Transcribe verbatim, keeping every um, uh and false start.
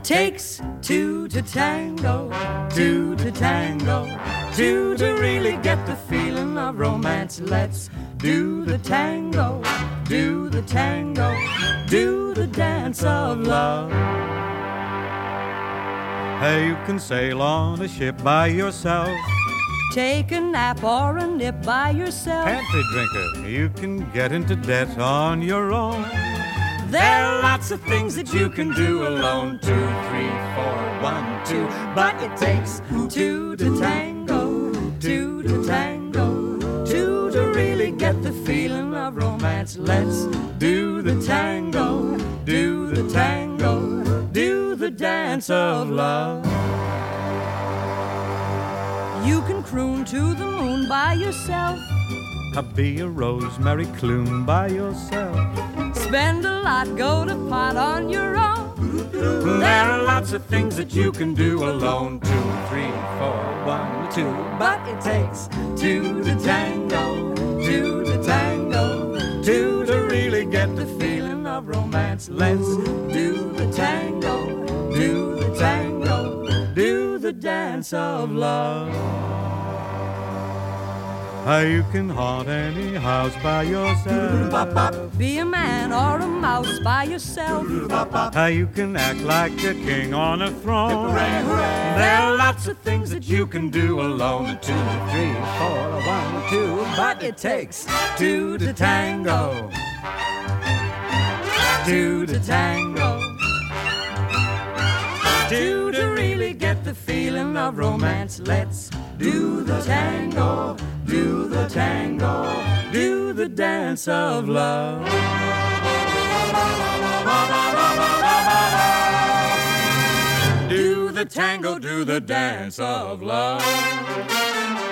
Takes two to tango, two to tango, two to really get the feeling of romance. Let's do the tango, do the tango, do the dance of love. Hey, you can sail on a ship by yourself. Take a nap or a nip by yourself. Pantry drinker, you can get into debt on your own. There are lots of things that you can do alone. Two, three, four, one, two. But it takes two to tango, two to tango, two to really get the feeling of romance. Let's do the tango, do the tango, do the dance of love. You can croon to the moon by yourself. Be a rosemary plume by yourself. Spend a lot, go to pot on your own. There are lots of things that you can do alone. Two, three, four, one, two. But it takes two to tango, two to tango, two to really get the feeling of romance. Let's do the tango, do the tango, do the dance of love. How you can haunt any house by yourself. Be a man or a mouse by yourself. How you can act like a king on a throne. There are lots of things that you can do alone. Two, three, four, one, two. But it takes two to tango, two to tango, two to really get the feeling of romance. Let's do the tango, do the tango, do the dance of love. Do the tango, do the dance of love.